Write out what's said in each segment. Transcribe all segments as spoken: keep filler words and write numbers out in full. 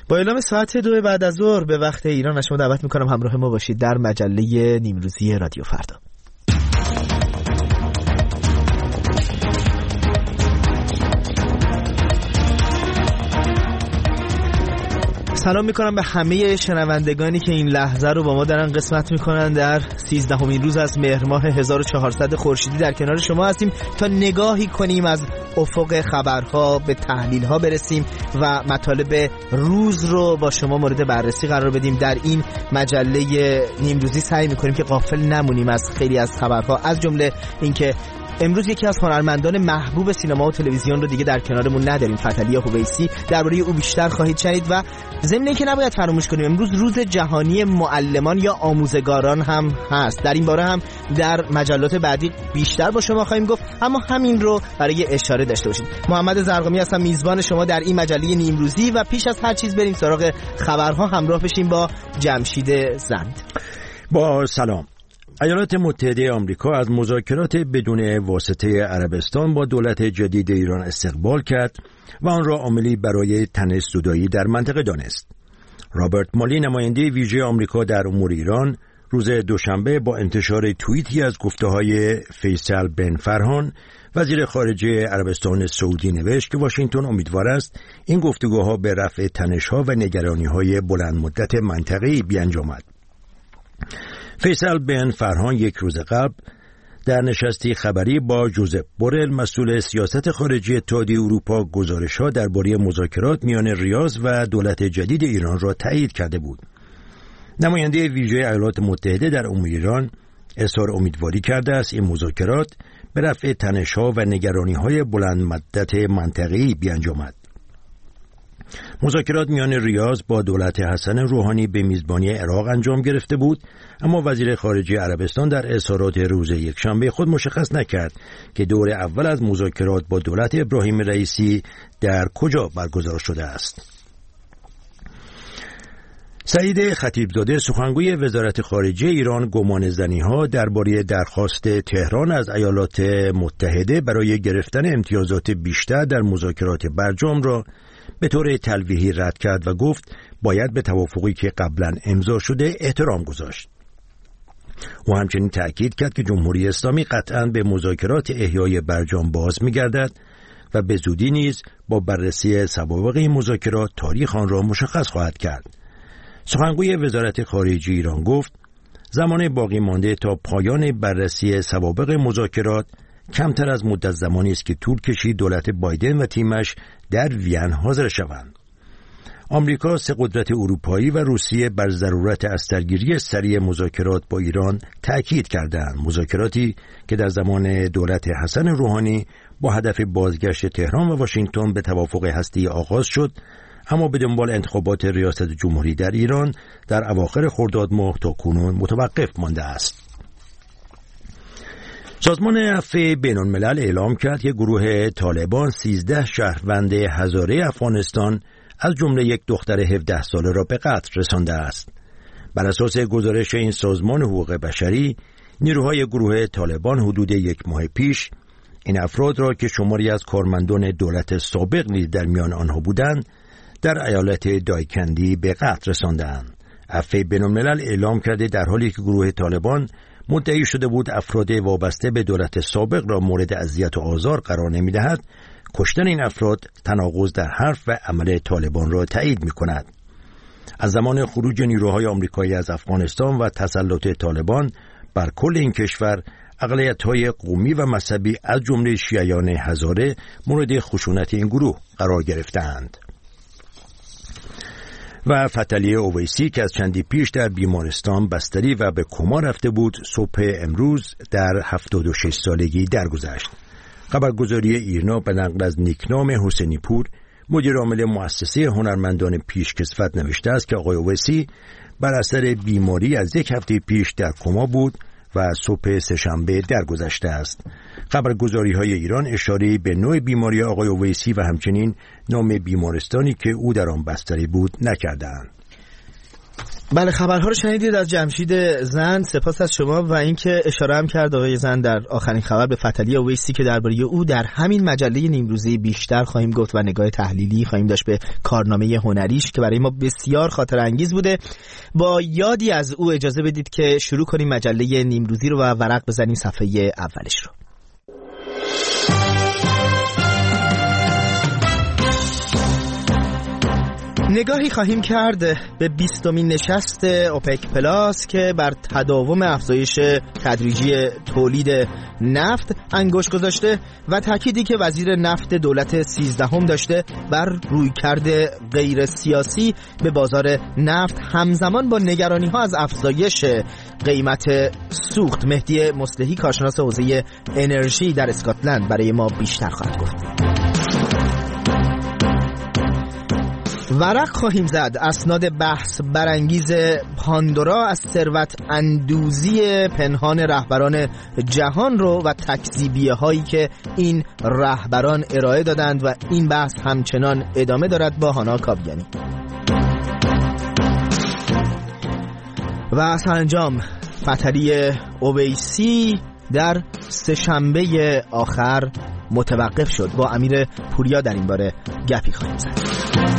با اعلام ساعت دو بعد از ظهر به وقت ایران از شما دعوت میکنم همراه ما باشید در مجله نیمروزی رادیو فردا. سلام میکنم به همه شنوندگانی که این لحظه رو با ما دارن قسمت میکنن. در سیزدهمین روز از مهر ماه هزار و چهارصد خورشیدی در کنار شما هستیم تا نگاهی کنیم از افق خبرها به تحلیل‌ها برسیم و مطالب روز رو با شما مورد بررسی قرار بدیم. در این مجله نیمروزی سعی میکنیم که غافل نمونیم از خیلی از خبرها، از جمله اینکه امروز یکی از هنرمندان محبوب سینما و تلویزیون رو دیگه در کنارمون نداریم، فتحعلی حویسی. درباره او بیشتر خواهید شنید و ضمن اینکه نباید فراموش کنیم امروز روز جهانی معلمان یا آموزگاران هم هست. در این باره هم در مجلات بعدی بیشتر با شما خواهیم گفت، اما همین رو برای اشاره داشته باشید. محمد زرقامی هستم، میزبان شما در این مجله نیمروزی، و پیش از هر چیز بریم سراغ خبرها، همراه بشیم با جمشید زند. با سلام. ایالات متحده آمریکا از مذاکرات بدون واسطه عربستان با دولت جدید ایران استقبال کرد و آن را عاملی برای تنش زدایی در منطقه دانست. رابرت مالی، نماینده ویژه آمریکا در امور ایران، روز دوشنبه با انتشار توییتی از گفته‌های فیصل بن فرهان، وزیر خارجه عربستان سعودی، نوشت که واشنگتن امیدوار است این گفتگوها به رفع تنش‌ها و نگرانی‌های بلند مدت منطقه‌ای بیانجامد. فیصل بن فرهان یک روز قبل در نشستی خبری با جوزپ بورل، مسئول سیاست خارجی اتحادیه اروپا، گزارش‌ها درباره مذاکرات میان ریاض و دولت جدید ایران را تایید کرده بود. نماینده ویژه ایالات متحده در امور ایران اظهار امیدواری کرده است این مذاکرات به رفع تنش‌ها و نگرانی‌های بلند مدت منطقه‌ای بیانجامد. مذاکرات میان ریاض با دولت حسن روحانی به میزبانی عراق انجام گرفته بود، اما وزیر خارجه عربستان در اظهارات روز یکشنبه خود مشخص نکرد که دور اول از مذاکرات با دولت ابراهیم رئیسی در کجا برگزار شده است. سعید خطیبزاده، سخنگوی وزارت خارجه ایران، گمانه‌زنی‌ها درباره درخواست تهران از ایالات متحده برای گرفتن امتیازات بیشتر در مذاکرات برجام را به طور تلویحی رد کرد و گفت باید به توافقی که قبلا امضا شده احترام گذاشت. او همچنین تأکید کرد که جمهوری اسلامی قطعاً به مذاکرات احیای برجام باز می‌گردد و به زودی نیز با بررسی سوابق این مذاکرات تاریخ آن را مشخص خواهد کرد. سخنگوی وزارت خارجه ایران گفت زمان باقی مانده تا پایان بررسی سوابق مذاکرات کمتر از مدت زمانی است که طول کشید دولت بایدن و تیمش در وین حاضر شوند. آمریکا، سه قدرت اروپایی و روسیه بر ضرورت از درگیری سریع مذاکرات با ایران تأکید کردند. مذاکراتی که در زمان دولت حسن روحانی با هدف بازگشت تهران و واشنگتن به توافق هسته‌ای آغاز شد، اما به دنبال انتخابات ریاست جمهوری در ایران در اواخر خرداد ماه تا کنون متوقف مانده است. سازمان عفو بین‌الملل اعلام کرد که گروه طالبان سیزده شهروند هزاره افغانستان از جمله یک دختر هفده ساله را به قتل رسانده است. بر اساس گزارش این سازمان حقوق بشری، نیروهای گروه طالبان حدود یک ماه پیش این افراد را که شماری از کارمندان دولت سابق نیز در میان آنها بودند، در ایالت دایکندی به قتل رساندند. عفو بین‌الملل اعلام کرده در حالی که گروه طالبان مدعی شده بود افراد وابسته به دولت سابق را مورد اذیت و آزار قرار نمی‌دهد، کشتن این افراد تناقض در حرف و عمل طالبان را تایید می‌کند. از زمان خروج نیروهای آمریکایی از افغانستان و تسلط طالبان بر کل این کشور، اقلیت‌های قومی و مذهبی از جمله شیعیان هزاره مورد خشونت این گروه قرار گرفتند. و فتحعلی حویسی که از چندی پیش در بیمارستان بستری و به کما رفته بود، صبح امروز در هفتاد و شش سالگی درگذشت. خبرگزاری ایرنا به نقل از نیکنام حسینی پور، مدیر عامل مؤسسه هنرمندان پیشکسوت، نوشته است که آقای حویسی بر اثر بیماری از یک هفته پیش در کما بود و صبح سه‌شنبه درگذشته است. خبرگزاری‌های ایران اشاره به نوع بیماری آقای حویسی و همچنین نام بیمارستانی که او در آن بستری بود نکردند. بله، خبرها رو شنیدید از جمشید زند. سپاس از شما. و اینکه اشاره هم کرد آقای زند در آخرین خبر به فتحعلی اویسی که درباره او در همین مجله نیمروزی بیشتر خواهیم گفت و نگاه تحلیلی خواهیم داشت به کارنامه هنریش که برای ما بسیار خاطر انگیز بوده. با یادی از او اجازه بدید که شروع کنیم مجله نیمروزی رو و ورق بزنیم صفحه اولش رو. نگاهی خواهیم کرد به بیستمین نشست اوپک پلاس که بر تداوم افزایش تدریجی تولید نفت انگشت گذاشته و تأکیدی که وزیر نفت دولت سیزدهم داشته بر رویکرد غیر سیاسی به بازار نفت همزمان با نگرانی ها از افزایش قیمت سوخت. مهدی مصلحی کارشناس حوزه انرژی در اسکاتلند برای ما بیشتر خواهد گفت. ورق خواهیم زد اسناد بحث برانگیز پاندورا از ثروت اندوزی پنهان رهبران جهان رو و تکذیبیه هایی که این رهبران ارائه دادند و این بحث همچنان ادامه دارد با هانا کاویانی. و سرانجام فتحعلی اویسی در سه‌شنبه آخر متوقف شد. با امیر پوریا در این باره گپی خواهیم زد.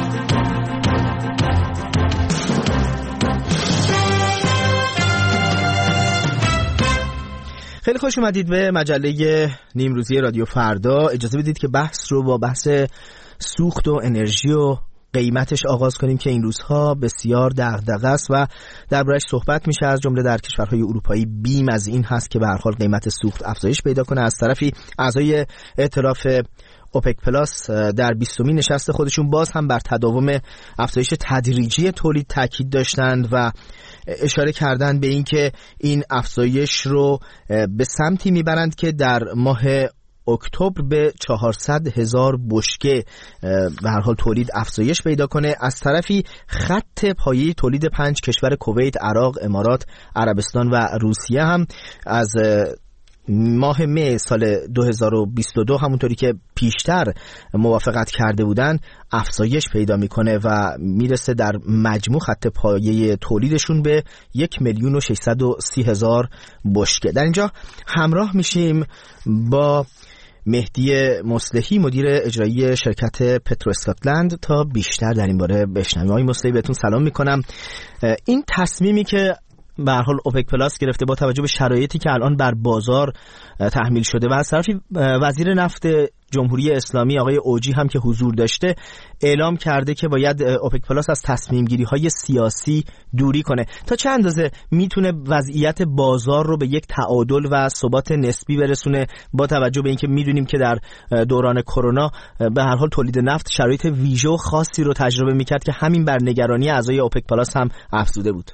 خیلی خوش اومدید به مجله نیمروزی رادیو فردا. اجازه بدید که بحث رو با بحث سوخت و انرژی و قیمتش آغاز کنیم که این روزها بسیار دغدغه است و درباره‌اش صحبت میشه. از جمله در کشورهای اروپایی بیم از این هست که به هر حال قیمت سوخت افزایش پیدا کنه. از طرفی اعضای ائتلاف اوپک پلاس در بیستمین نشست خودشون باز هم بر تداوم افزایش تدریجی تولید تاکید داشتند و اشاره کردند به این که این افزایش رو به سمتی میبرند که در ماه اکتبر به چهارصد هزار بشکه به هر حال تولید افزایش پیدا کنه. از طرفی خط پایه تولید پنج کشور کویت، عراق، امارات، عربستان و روسیه هم از ماه می سال دو هزار و بیست و دو همونطوری که پیشتر موافقت کرده بودن افزایش پیدا میکنه و میرسه در مجموع خط پایه تولیدشون به یک میلیون و ششصد و سی هزار بشکه. در اینجا همراه میشیم با مهدی مصلحی مدیر اجرایی شرکت پترو اسکاتلند تا بیشتر در این باره بشنویم. آقای مصلحی بهتون سلام میکنم. این تصمیمی که به هر حال اوپک پلاس گرفته با توجه به شرایطی که الان بر بازار تحمیل شده و از طرفی وزیر نفت جمهوری اسلامی آقای اوجی هم که حضور داشته اعلام کرده که باید اوپک پلاس از تصمیم گیری های سیاسی دوری کنه، تا چه اندازه میتونه وضعیت بازار رو به یک تعادل و ثبات نسبی برسونه با توجه به اینکه میدونیم که در دوران کرونا به هر حال تولید نفت شرایط ویژه و خاصی رو تجربه میکرد که همین بر نگرانی اعضای اوپک پلاس هم افزوده بود.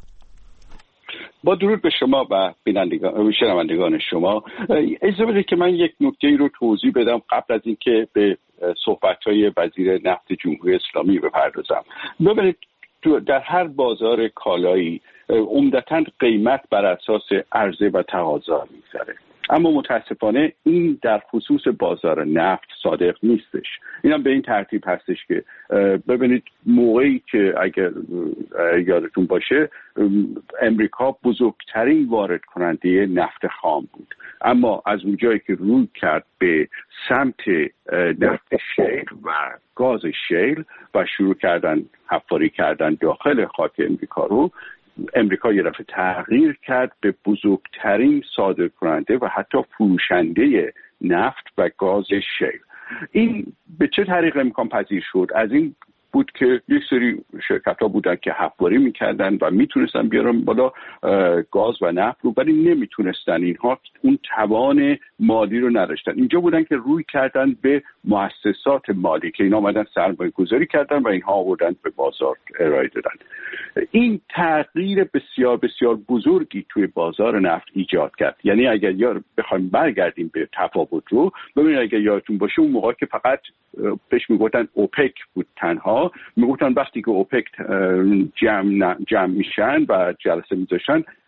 با درود به شما و بینندگان شنوندگان شما، اجازه بدید که من یک نکته رو توضیح بدم قبل از اینکه به صحبت‌های وزیر نفت جمهوری اسلامی بپردازم. ببینید در هر بازار کالایی عمدتاً قیمت بر اساس عرضه و تقاضا می‌گذره، اما متاسفانه این در خصوص بازار نفت صادق نیستش. اینم به این ترتیب هستش که ببینید موقعی که اگر یادتون باشه امریکا بزرگترین وارد کننده نفت خام بود، اما از اونجایی که روی کرد به سمت نفت شیل و گاز شیل و شروع کردن حفاری کردن داخل خاک امریکا رو، امریکا یه دفعه تغییر کرد به بزرگترین صادر کننده و حتی فروشنده نفت و گاز شیل. این به چه طریق امکان پذیر شد؟ از این بود که یک سری شرکت ها بودن که حفاری میکردن و میتونستن بیارن بالا گاز و نفت رو، ولی نمیتونستن، اینها اون توان مالی رو نداشتن. اینجا بودن که روی کردن به مؤسسات مالی که اینا آمدن سرمایه گذاری کردن و اینها آوردن به بازار ارائه دادن. این تغییر بسیار بسیار بزرگی توی بازار نفت ایجاد کرد. یعنی اگر یا بخوایم برگردیم به تفاوت رو، ببینید اگر یادتون باشه اون موقع که فقط بهش میگفتن اوپک بود تنها، میگفتن وقتی که اوپک جمع جمع میشن و جلسه میذاشن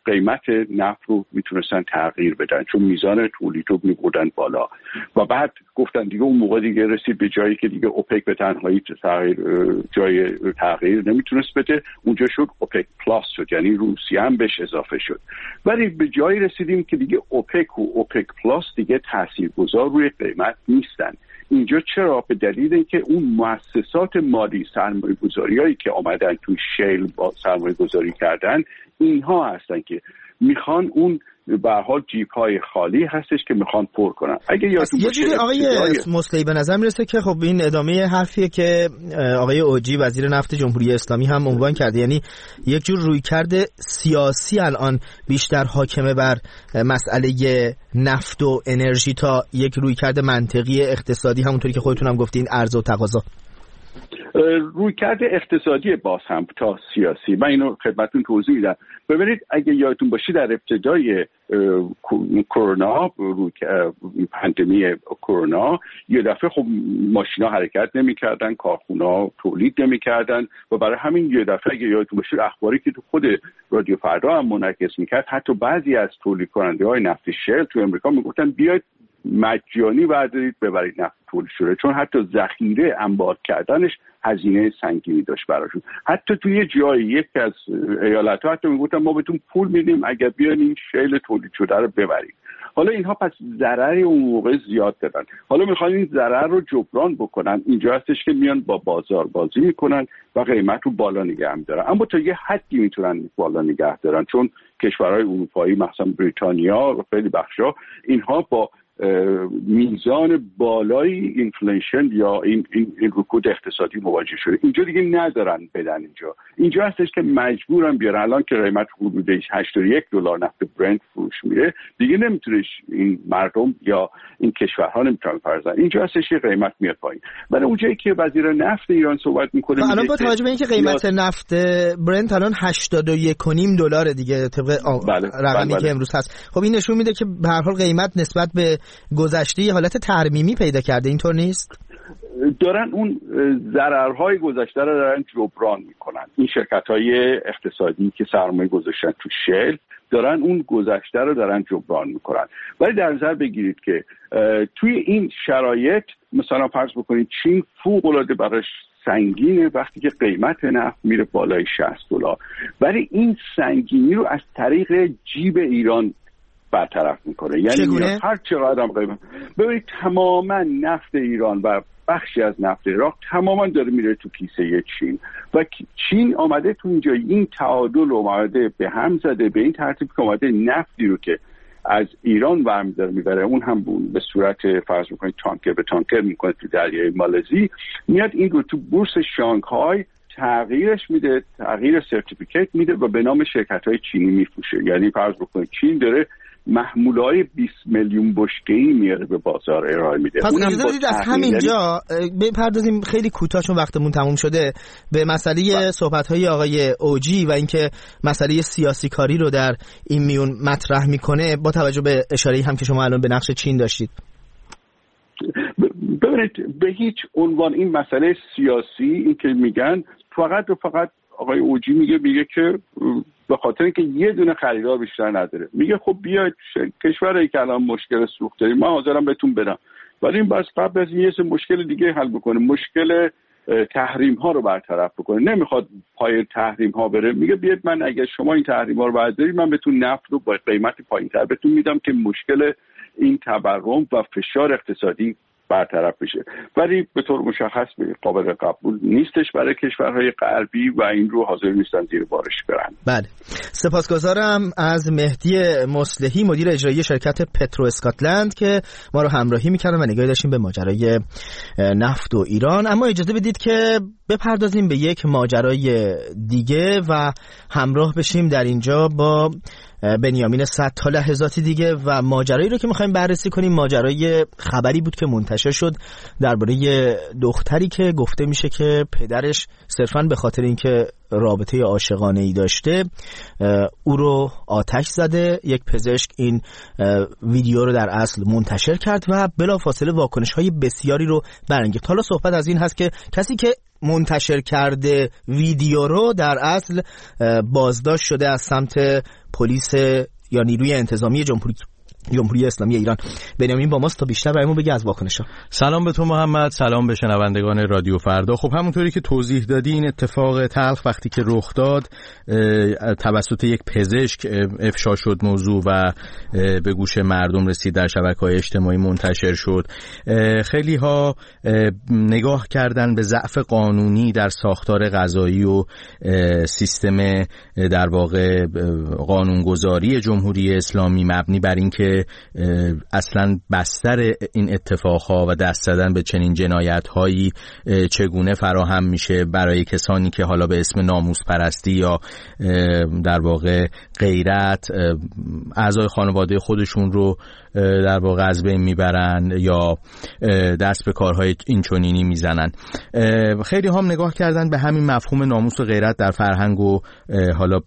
قیمت نفت رو میتونستن تغییر بدن، چون میزان تولید رو میبردن بالا و بعد گفتن دیگه اون موقع دیگه رسید به جایی که دیگه اوپک به تنهایی تغییر جای تغییر نمیتونست بده، اونجا شد اوپک پلاس شد، یعنی روسیه هم بهش اضافه شد. ولی به جایی رسیدیم که دیگه اوپک و اوپک پلاس دیگه تاثیرگذار روی قیمت نیستن. اینجا چرا؟ به دلیل اینکه اون مؤسسات مالی سرمایه‌گذاریایی که آمدن تو شیل با سرمایه‌گذاری کردن، اینها هستن که میخوان اون به هر حال جیب های خالی هستش که میخوان پر کنن. اگه یادتون باشه یه آقای مصلحی به نظر میرسه که خب این ادامه حرفیه که آقای اوجی وزیر نفت جمهوری اسلامی هم عنوان کرده، یعنی یک جور رویکرد سیاسی الان بیشتر حاکمه بر مسئله نفت و انرژی تا یک رویکرد منطقی اقتصادی، همونطوری که خودتون هم گفتین عرضه و تقاضا. رویکرد اقتصادی باز هم تا سیاسی. من اینو خدمتتون توضیح میدم. ببینید اگه یادتون باشه در ابتدای کرونا، پاندمی کرونا، یه دفعه خب ماشینا حرکت نمی‌کردن، کارخونه‌ها تولید نمی‌کردن و برای همین یه دفعه اگه یادتون باشه اخباری که تو خود رادیو فردا هم منعکس می‌کرد، حتی بعضی از تولید کننده‌های نفت شل تو امریکا میگفتن بیاید مجانی بردارید ببرید نفت تولید شده، چون حتی ذخیره انبار کردنش هزینه سنگینی داشت براشون. حتی توی یه جایی یکی از ایالت‌ها حتی میگفتن ما بهتون پول میدیم اگر بیاین این شیل تولید شده رو ببرید. حالا اینها پس ضرری اون موقع زیاد دادن، حالا میخوان این ضرر رو جبران بکنن. اینجا هستش که میان با بازار بازی میکنن و قیمت رو بالا نگه میدارن، اما تا یه حدی میتونن بالا نگه دارن، چون کشورهای اروپایی مثلا بریتانیا و خیلی بخشا اینها با میزان بالای اینفلیشن یا این, این, این رکود اقتصادی مواجه شده. اینجا دیگه ندارن بدن، اینجا اینجا هستش که مجبورن بیارن. الان که قیمت حدود هشتاد و یک دلار نفت برنت فروش میره، دیگه نمیتونه این مردم یا این کشورها نمیتونن فرزن. اینجا هستش که قیمت میاد پایین. ولی اونجایی که وزیر نفت ایران صحبت میکنه، الان با توجه به اینکه قیمت یا... نفت برنت الان هشتاد و یک و نیم دلار دیگه طبق بله، رقمی بله، که بله. امروز هست، خب این نشون میده که به هر حال قیمت نسبت به گذشته یه حالت ترمیمی پیدا کرده، اینطور نیست؟ دارن اون ضررهای گذشته رو دارن جبران میکنن. این شرکت‌های اقتصادی که سرمایه گذاشتن تو شل دارن اون گذشته رو دارن جبران میکنن. ولی در نظر بگیرید که توی این شرایط مثلا فرض بکنید چین فوق‌العاده براش سنگینه وقتی که قیمت نفت میره بالای شصت دلار، ولی این سنگینی رو از طریق جیب ایران برطرف میکنه. یعنی هر چقدر هم قیمت، ببینید تماما نفت ایران و بخشی از نفت عراق تماما داره میره تو کیسه چین و چین آمده تو اینجا این تعادل رو آمده به هم زده به این ترتیب که آمده نفتی رو که از ایران برمی‌داره میبره، اون هم به صورت فرض میکنید تانکر به تانکر میکنه تو دریای مالزی، میاد این رو تو بورس شانگهای تغییرش میده، تغییر سرتیفیکیت میده و به نام شرکت‌های چینی میفروشه. یعنی فرض بکنید چین داره محموله‌های بیست میلیون بشکه‌ای میاره به بازار ارائه میده. پس اجازه بدید از همینجا بپردازیم خیلی کوتاه چون وقتمون تموم شده به مسئله صحبت‌های آقای اوجی و اینکه مسئله سیاسی کاری رو در این میون مطرح میکنه با توجه به اشاره‌ای هم که شما الان به نقش چین داشتید. ببینید به هیچ عنوان این مسئله سیاسی، این که میگن فقط و فقط آقای اوجی میگه میگه که به خاطر اینکه یه دونه خریدار بیشتر نداره، میگه خب بیاید کشوری که الان مشکل سوخت داریم من حاضرم بهتون بدم، ولی این بس قبل از این یه مشکل دیگه حل بکنه، مشکل تحریم ها رو برطرف بکنه. نمیخواد پای تحریم ها بره، میگه بیاید من اگر شما این تحریم ها رو بردارید من بهتون نفت رو با قیمت پایین‌تر بهتون میدم که مشکل این تورم و فشار اقتصادی برطرف بشه. ولی به طور مشخص قابل قبول نیستش برای کشورهای غربی و این رو حاضر نیستن زیر بارش برن. بله، سپاسگزارم از مهدی مصلحی مدیر اجرایی شرکت پترو اسکاتلند که ما رو همراهی می‌کردن و نگاهی داشتیم به ماجرای نفت و ایران. اما اجازه بدید که بپردازیم به یک ماجرای دیگه و همراه بشیم در اینجا با بنیامین صد تا لحظاتی دیگه و ماجرایی رو که می‌خوایم بررسی کنیم ماجرای خبری بود که منتشر شد درباره دختری که گفته میشه که پدرش صرفاً به خاطر اینکه رابطه عاشقانه‌ای داشته او رو آتش زده. یک پزشک این ویدیو رو در اصل منتشر کرد و بلافاصله واکنش‌های بسیاری رو برانگیخت. حالا صحبت از این هست که کسی که منتشر کرده ویدیو رو در اصل بازداشت شده از سمت پلیس یا نیروی انتظامی جمهوری جمهوری اسلامی ایران. بنیامین با ماست تا بیشتر برامون بگه از واکنشا. سلام به تو محمد، سلام به شنوندگان رادیو فردا. خب همونطوری که توضیح دادی این اتفاق تلخ وقتی که رخ داد توسط یک پزشک افشا شد موضوع و به گوش مردم رسید، در شبکه‌های اجتماعی منتشر شد. خیلی ها نگاه کردن به ضعف قانونی در ساختار قضایی و سیستم در واقع قانونگذاری جمهوری اسلامی مبنی بر این که اصلا بستر این اتفاقها و دست زدن به چنین جنایت‌هایی چگونه فراهم میشه برای کسانی که حالا به اسم ناموس پرستی یا در واقع غیرت اعضای خانواده خودشون رو در واقع از بین میبرن یا دست به کارهای اینچنینی میزنن. خیلی هم نگاه کردن به همین مفهوم ناموس و غیرت در فرهنگ و حالا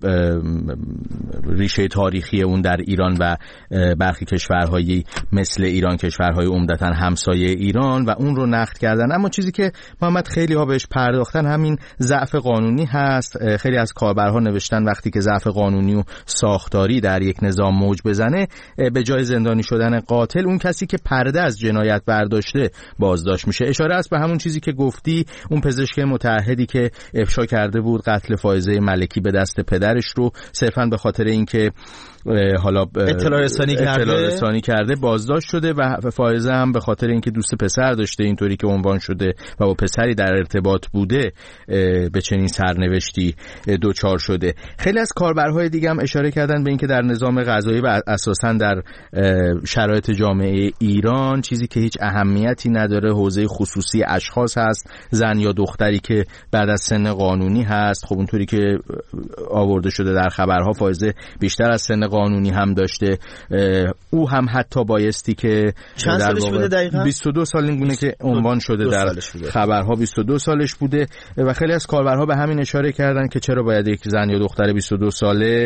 ریشه تاریخی اون در ایران و برخی کشورهایی مثل ایران، کشورهای عمدتاً همسایه ایران، و اون رو نقد کردن. اما چیزی که محمد خیلی ها بهش پرداختن همین ضعف قانونی هست. خیلی از کاربرها نوشتن وقتی که ضعف قانونی و ساختاری در یک نظام موج بزنه، به جای زندانی شدن قاتل اون کسی که پرده از جنایت برداشته بازداشت میشه. اشاره است به همون چیزی که گفتی، اون پزشک متعهدی که افشا کرده بود قتل فائزه ملکی به دست پدرش رو صرفاً به خاطر اینکه حالا اطلاع رسانی کرده اطلاع رسانی کرده بازداشت شده و فائزه هم به خاطر اینکه دوست پسر داشته اینطوری که عنوان شده و با پسری در ارتباط بوده به چنین سرنوشتی دوچار شده. خیلی از کاربرهای دیگه هم اشاره کردن به اینکه در نظام قضایی و اساساً در شرایط جامعه ایران چیزی که هیچ اهمیتی نداره حوزه خصوصی اشخاص هست، زن یا دختری که بعد از سن قانونی هست. خب اونطوری که آورده شده در خبرها فائزه بیشتر از سن قانونی هم داشته. او هم حتی بایستی که چند سالش بوده دقیقاً؟ بیست و دو سال اینگونه که عنوان شده در خبرها بیست و دو سالش بوده و خیلی از کاربرها به همین اشاره کردن که چرا باید یک زن یا دختر بیست و دو ساله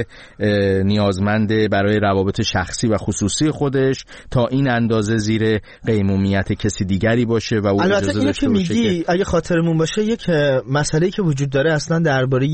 نیازمند برای روابط شخصی و خصوصی خودش تا این اندازه زیر قیمومیت کسی دیگری باشه و او اجازه داشته باشه. میگی اگه خاطرمون باشه یک مسئله‌ای که وجود داره اصلا درباره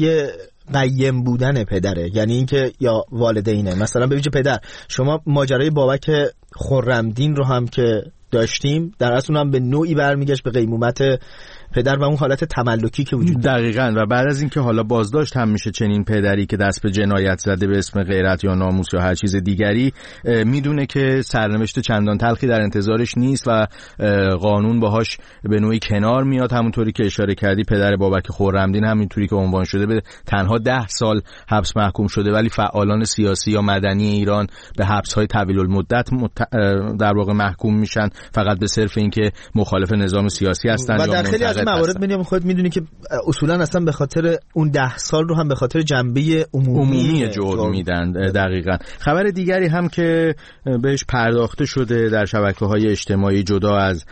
قیم بودن پدره، یعنی اینکه یا والدینه. مثلا به ویژه پدر، شما ماجرای بابک خرمدین رو هم که داشتیم در اصل هم به نوعی برمیگشت به قیمومت پدر و اون حالت تملکی که وجود داره. دقیقاً. و بعد از اینکه حالا بازداشت هم میشه چنین پدری که دست به جنایت زده به اسم غیرت یا ناموس یا هر چیز دیگری، میدونه که سرنوشت چندان تلخی در انتظارش نیست و قانون باهاش به نوعی کنار میاد. همونطوری که اشاره کردی پدر بابک خرمدین همینطوری که عنوان شده به تنها ده سال حبس محکوم شده، ولی فعالان سیاسی یا مدنی ایران به حبس‌های طویل المدت مت... در واقع محکوم میشن فقط به صرف اینکه مخالف نظام سیاسی هستن و در خیلی از موارد می‌بینیم خودت می‌دونی که اصولاً اصلا به خاطر اون ده سال رو هم به خاطر جنبه عمومی, عمومی جرم میدن. دقیقاً. خبر دیگری هم که بهش پرداخته شده در شبکه‌های اجتماعی جدا از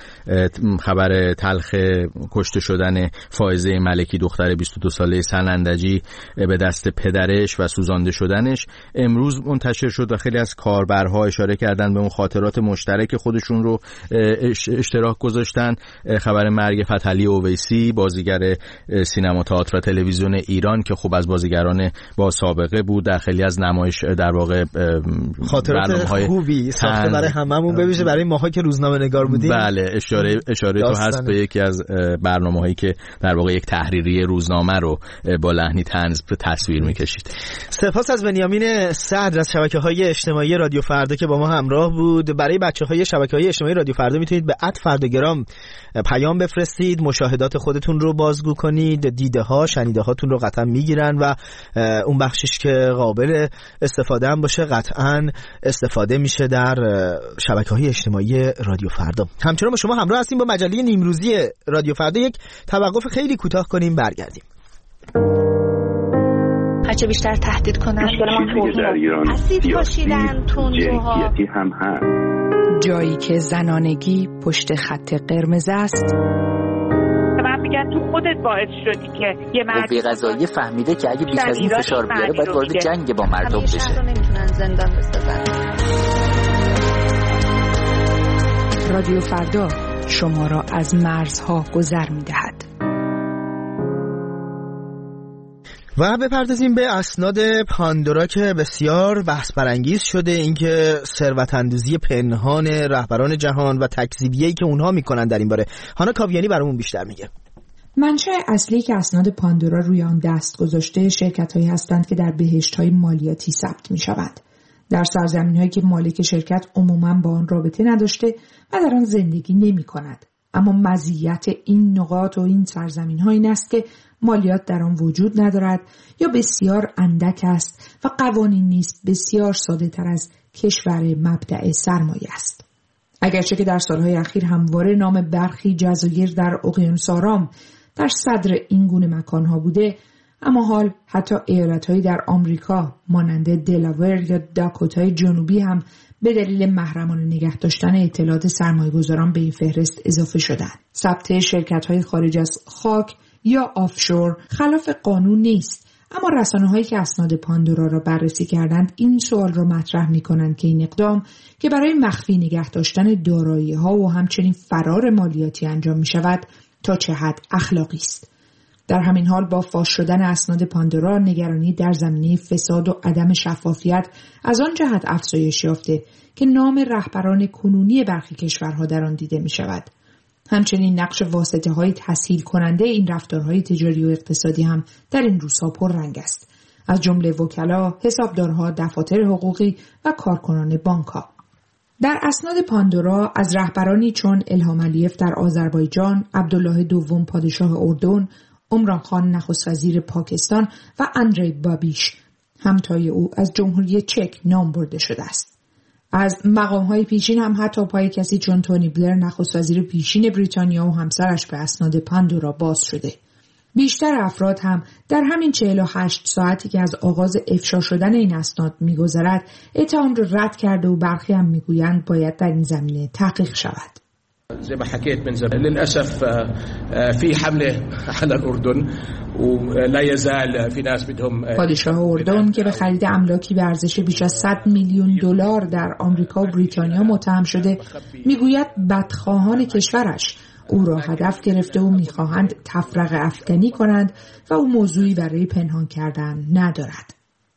خبر تلخ کشته شدن فائزه ملکی دختر بیست و دو ساله سنندجی به دست پدرش و سوزانده شدنش امروز منتشر شد و خیلی از کاربرها اشاره کردن به اون خاطرات مشترک خودشون رو اشتراک گذاشتن. خبر مرگ فتحعلی اویسی بازیگر سینما، تئاتر و تلویزیون ایران که خوب از بازیگران با سابقه بود، در خیلی از نمایش در واقع خاطرات خوبی ساخته برای هممون، ببینید برای ماها که روزنامه نگار بودیم. بله اشاره اشاره تو هست به یکی از برنامه‌هایی که در واقع یک تحریری روزنامه رو با لحنی طنز به تصویر می‌کشید. سپاس از بنیامین صدر از شبکه‌های اجتماعی رادیو فردا که با ما همراه بود. برای بچه‌های شبکه‌های اجتماعی رادیو فردا میتونید به ات فرداگرام پیام بفرستید، مشاهدات خودتون رو بازگو کنید، دیده ها شنیده هاتون رو قطعا میگیرن و اون بخشش که قابل استفاده هم باشه قطعا استفاده میشه در شبکه‌های اجتماعی رادیو فردا. همچنان با شما همراه هستیم با مجله نیمروزی رادیو فردا. یک توقف خیلی کوتاه کنیم برگردیم. هرچه بیشتر تهدید کنن اسید پاشیدن تندروها هم هست. جایی که زنانگی پشت خط قرمز است. من میگم تو خودت باعث شدی که یه مرد قوه قضاییه فهمیده که اگه بیش از این فشار بیاره باید وارد جنگ با مردم بشه. نمیتونن زندان بسازن. رادیو فردا شما را از مرزها گذر میدهد. و بپردازیم به اسناد پاندورا که بسیار بحث برانگیز شده، اینکه ثروت اندوزی پنهان رهبران جهان و تکذیبیه‌ای که اونها میکنن در این باره. هانا کاویانی برامون بیشتر میگه. منشأ اصلی که اسناد پاندورا روی آن دست گذاشته شرکت‌هایی هستند که در بهشت‌های مالیاتی ثبت می‌شوند. در سرزمین‌هایی که مالک شرکت عموماً با آن رابطه نداشته و در آن زندگی نمی‌کند. اما مزیت این نقاط و این سرزمین‌ها این است که مالیات در آن وجود ندارد یا بسیار اندک است و قوانین نیز بسیار ساده‌تر از کشور مبدأ سرمایه است. اگرچه که در سالهای اخیر همواره نام برخی جزایر در اقیانوس آرام در صدر این گونه مکانها بوده، اما حال حتی ایالت‌هایی در آمریکا مانند دلاور یا داکوتای جنوبی هم به دلیل محرمانه نگه داشتن اطلاعات سرمایه‌گذاران به این فهرست اضافه شدند. ثبت شرکت‌های خارج از خاک یا آفشور خلاف قانون نیست، اما رسانه‌هایی که اسناد پاندورا را بررسی کردند این سوال را مطرح می‌کنند که این اقدام که برای مخفی نگه داشتن دارایی‌ها و همچنین فرار مالیاتی انجام می‌شود تا چه حد اخلاقی است. در همین حال با فاش شدن اسناد پاندورا نگرانی در زمینه فساد و عدم شفافیت از آن جهت افزایش یافته که نام رهبران کنونی برخی کشورها در آن دیده می‌شود. همچنین نقش واسطه‌های تسهیل کننده این رفتارهای تجاری و اقتصادی هم در این روزها پررنگ است، از جمله وکلا، حسابدارها، دفاتر حقوقی و کارکنان بانک‌ها. در اسناد پاندورا از رهبرانی چون الهام علیف در آذربایجان، عبدالله دوم پادشاه اردن، عمران خان نخست وزیر پاکستان و اندری بابیش همتای او از جمهوری چک نام برده شده است. از مقام‌های پیشین هم حتی پای کسی چون تونی بلر نخست وزیر پیشین بریتانیا و همسرش به اسناد پاندورا باز شده. بیشتر افراد هم در همین چهل و هشت ساعتی که از آغاز افشا شدن این اسناد می‌گذرد اتهام را رد کرده و برخی هم می‌گویند باید در این زمینه تحقیق شود. زي ما حكيت من زمان للأسف في حملة على الأردن ولا يزال في ناس بدهم. پادشاه اردن که به خرید املاکی به ارزش بیش از صد میلیون دلار در آمریکا و بریتانیا متهم شده میگوید بدخواهان کشورش او را هدف گرفته و میخواهند تفرقه افکنی کنند و او موضوعی برای پنهان کردن ندارد.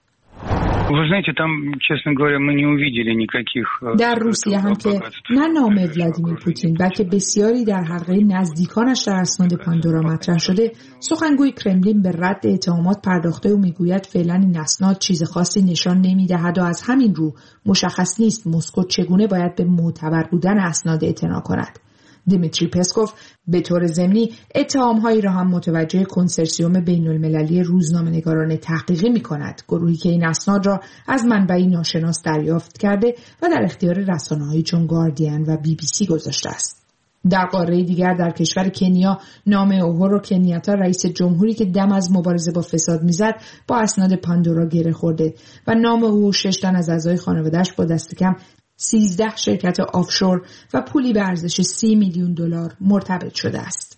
در روسیه هم که نه نام ولادیمیر پوتین بلکه بسیاری در حلقه نزدیکانش در اسناد پاندورا مطرح شده، سخنگوی کرملین به رد اتهامات پرداخته و میگوید فعلا این اسناد چیز خاصی نشان نمیدهد و از همین رو مشخص نیست مسکو چگونه باید به معتبر بودن اسناد اعتنا کند. دیمیتری پسکوف به طور ضمنی اتهام‌هایی را هم متوجه کنسرسیوم بین‌المللی روزنامه‌نگاران تحقیقی می‌کند، گروهی که این اسناد را از منبعی ناشناس دریافت کرده و در اختیار رسانه‌هایی چون گاردین و بی بی سی گذاشته است. در قاره دیگر در کشور کنیا نام اوهورو کنیاتا رئیس جمهوری که دم از مبارزه با فساد میزد با اسناد پاندورا گره خورده و نام او و شش تن از اعضای خانواده‌اش با دست کم سیزده شرکت آفشور و پولی به ارزش سی میلیون دلار مرتبط شده است.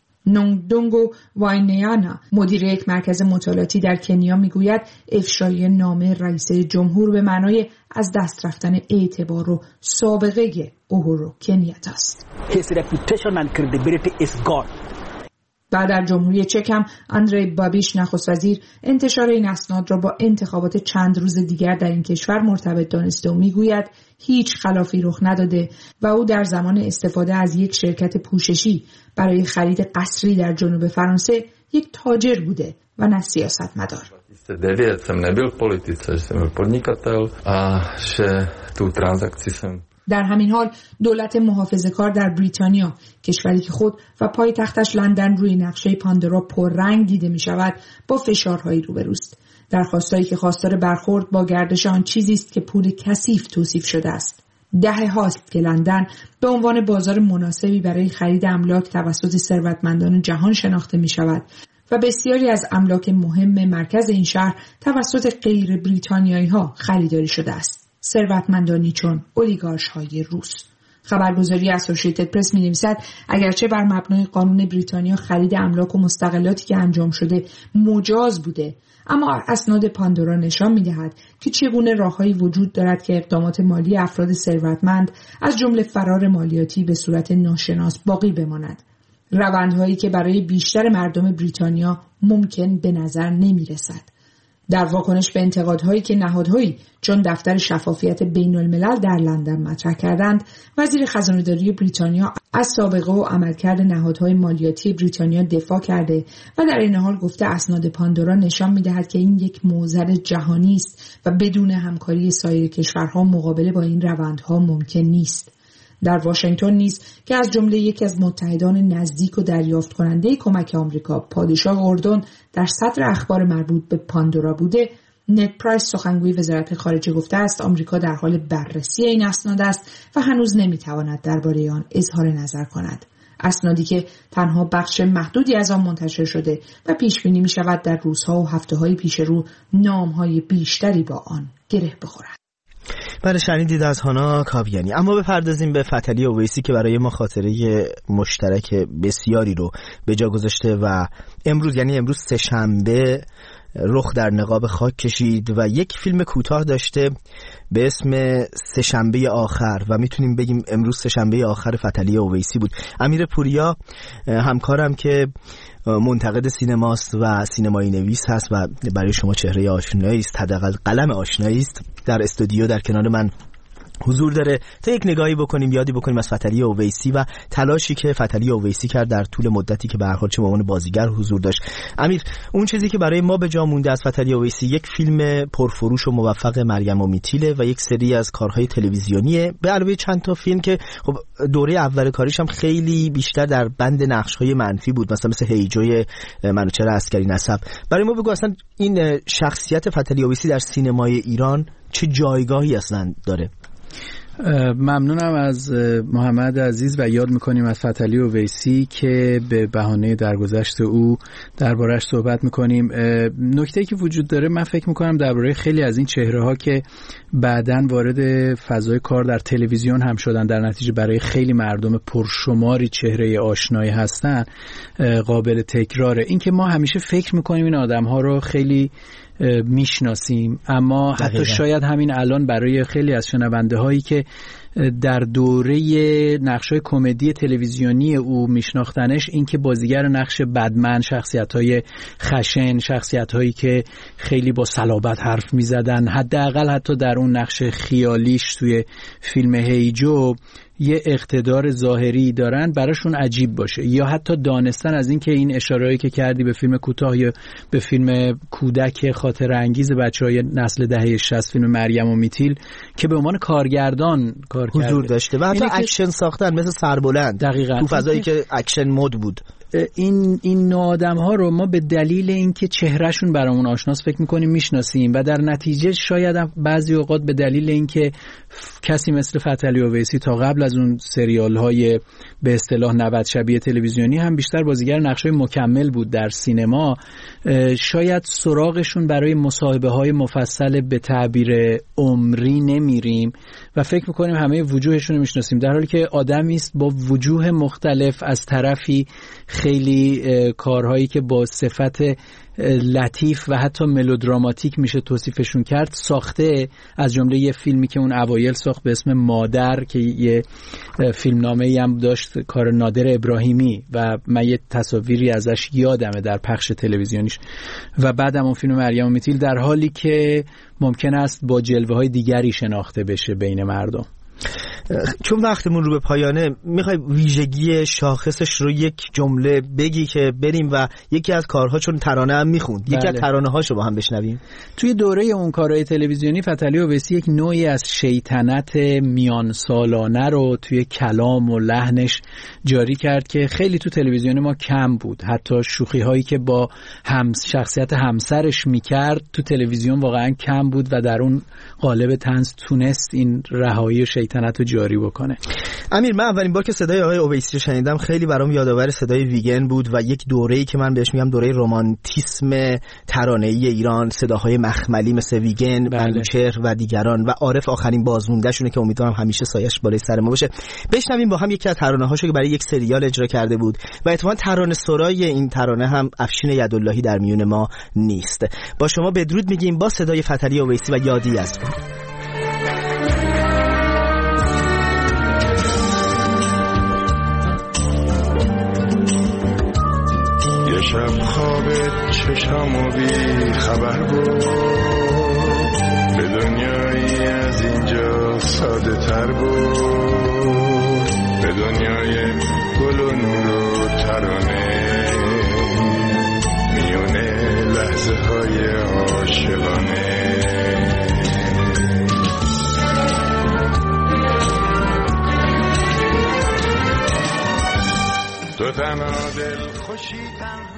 نونگدونگو واینیانا مدیر یک مرکز مطالعاتی در کنیا میگوید افشای نام رئیس جمهور به معنای از دست رفتن اعتبار و سابقه اوهورو کنیاتا است. His reputation and credibility is gone. بعد در جمهوری چک هم اندری بابیش نخست وزیر انتشار این اسناد را با انتخابات چند روز دیگر در این کشور مرتبط دانسته و میگوید هیچ خلافی رخ نداده و او در زمان استفاده از یک شرکت پوششی برای خرید قصری در جنوب فرانسه یک تاجر بوده و نه سیاستمدار. devět jsem nebyl v politice, jsem byl podnikatel a že tu transakci jsem. در همین حال دولت محافظه‌کار در بریتانیا، کشوری که خود و پایتختش لندن روی نقشه پاندورا پررنگ دیده می شود، با فشارهایی روبروست. درخواستایی که خواستار برخورد با گردش آن چیزی است که پول کثیف توصیف شده است. دهه هاست که لندن به عنوان بازار مناسبی برای خرید املاک توسط ثروتمندان جهان شناخته می شود و بسیاری از املاک مهم مرکز این شهر توسط غیر بریتانیایی ها خریداری شده است. ثروتمندانی چون اولیگارش های روس. خبرگزاری اسوسییتد پرس می نویسد اگرچه بر مبنای قانون بریتانیا خرید املاک و مستقلاتی که انجام شده مجاز بوده، اما اسناد پاندورا نشان می دهد که چگونه راههایی وجود دارد که اقدامات مالی افراد ثروتمند از جمله فرار مالیاتی به صورت ناشناس باقی بماند. روندهایی که برای بیشتر مردم بریتانیا ممکن به نظر نمی رسد. در واکنش به انتقادهایی که نهادهایی چون دفتر شفافیت بین الملل در لندن مطرح کردند، وزیر خزانه‌داری بریتانیا از سابقه و عملکرد نهادهای مالیاتی بریتانیا دفاع کرده و در این حال گفته اسناد پاندورا نشان می‌دهد که این یک معضل جهانی است و بدون همکاری سایر کشورها مقابله با این روندها ممکن نیست. در واشنگتن نیز که از جمله یکی از متحدان نزدیک و دریافت کننده کمک آمریکا، پادشاه اردن در صدر اخبار مربوط به پاندورا بوده، ند پرایس سخنگوی وزارت خارجه گفته است آمریکا در حال بررسی این اسناد است و هنوز نمیتواند درباره آن اظهار نظر کند. اسنادی که تنها بخش محدودی از آن منتشر شده و پیش بینی می شود در روزها و هفته‌های پیش رو نام‌های بیشتری با آن گره بخورد. بله، شنیدید از هانا کاویانی. اما بپردازیم به فتحعلی اویسی که برای ما خاطره مشترک بسیاری رو به جا گذاشته و امروز، یعنی امروز سه‌شنبه، رخ در نقاب خاک کشید و یک فیلم کوتاه داشته به اسم سه‌شنبه آخر و میتونیم بگیم امروز سه‌شنبه آخر فتحعلی اویسی بود. امیر پوریا همکارم که منتقد سینماست و سینمایی نویس هست و برای شما چهره آشنایی است، حداقل قلم آشنایی است، در استودیو در کنار من حضور داره تا یک نگاهی بکنیم، یادی بکنیم از فتحعلی اویسی و تلاشی که فتحعلی اویسی کرد در طول مدتی که به هر حال چه به عنوان بازیگر حضور داشت. امیر، اون چیزی که برای ما به جا مونده از فتحعلی اویسی یک فیلم پرفروش و موفق مریم و میتیله و یک سری از کارهای تلویزیونیه، به علاوه چند تا فیلم که خب دوره اول کاریش هم خیلی بیشتر در بند نقش‌های منفی بود، مثلا مثل هیجوی منوچهر عسکری نسب. برای ما بگو اصلا این شخصیت فتحعلی اویسی در سینمای ایران چه جایگاهی اصلا داره؟ ممنونم از محمد عزیز و یاد میکنیم از فتحعلی اویسی که به بهانه درگذشت او دربارش صحبت میکنیم. نکته‌ای که وجود داره، من فکر میکنم درباره خیلی از این چهره ها که بعداً وارد فضای کار در تلویزیون هم شدن، در نتیجه برای خیلی مردم پرشماری چهره آشنایی هستن، قابل تکراره. این که ما همیشه فکر میکنیم این آدم ها رو خیلی میشناسیم، اما حتی شاید همین الان برای خیلی از شنونده هایی که در دوره نقش‌های کمدی تلویزیونی او میشناختنش، این که بازیگر نقش بدمن، شخصیت‌های خشن، شخصیت‌هایی که خیلی با صلابت حرف می‌زدن، حداقل حتی در اون نقش خیالیش توی فیلم هیجو یه اقتدار ظاهری دارن، براشون عجیب باشه. یا حتی دانستن از این که این اشارهایی که کردی به فیلم کوتاه یا به فیلم کودک خاطر انگیز بچهای نسل دهه شصت، فیلم مریم و میتیل، که به عنوان کارگردان کار کرده، حضور داشته و حتی اکشن ساختن مثل سربلند دقیقاً تو فضایی که اکشن مود بود. این این نوع آدم‌ها رو ما به دلیل اینکه چهرهشون برامون آشناست فکر می‌کنیم میشناسیم و در نتیجه شاید بعضی اوقات به دلیل اینکه کسی مثل فتحعلی اویسی تا قبل از اون سریال‌های به اصطلاح نود شبیه تلویزیونی هم بیشتر بازیگر نقش‌های مکمل بود در سینما، شاید سراغشون برای مصاحبه‌های مفصل به تعبیر عمری نمیریم و فکر می‌کنیم همه وجوهشون رو میشناسیم، در حالی که آدمی است با وجوه مختلف، از طرفی خیلی کارهایی که با صفت لطیف و حتی ملودراماتیک میشه توصیفشون کرد ساخته، از جمله یه فیلمی که اون اوایل ساخت به اسم مادر که یه فیلمنامه‌ای هم داشت، کار نادر ابراهیمی، و من یه تصاویری ازش یادمه در پخش تلویزیونیش، و بعدم اون فیلم مریم و میتیل، در حالی که ممکن است با جلوه‌های دیگری شناخته بشه بین مردم. چون وقتمون رو به پایانه، میخوای ویژگی شاخصش رو یک جمله بگی که بریم و یکی از کارها، چون ترانه هم میخوند، بله. یکی از ترانه هاشو با هم بشنویم. توی دوره اون کارهای تلویزیونی فتحعلی اویسی یک نوعی از شیطنت میان سالانه رو توی کلام و لحنش جاری کرد که خیلی تو تلویزیون ما کم بود. حتی شوخی هایی که با هم شخصیت همسرش میکرد تو تلویزیون واقعا کم بود و در اون قالب طنز تونست این رهایی شیطنت رو جاری بکنه. امیر، من اولین بار که صدای آقای اویسی رو شنیدم خیلی برام یادآور صدای ویگن بود و یک دوره‌ای که من بهش میگم دوره رمانتیسم ترانه‌ای ایران، صداهای مخملی مثل ویگن، منوچهر و دیگران، و عارف آخرین بازمونده‌شونه که امیدوارم همیشه سایه‌اش بالای سر ما باشه. بشنویم با هم یکی از ترانه‌هاشو که برای یک سریال اجرا کرده بود و اتفاقاً ترانه سرای این ترانه هم افشین یداللهی در میون ما نیست. با شما بدرود میگیم با صدای فتحعلی اویسی و یادی از شب خوابت چشامو بی خبر بود، به دنیایی از اینجا ساده تر بود، به دنیای گل و نور و ترانه، میونه لحظه های عاشقانه. تو تنها دل خوشی تنها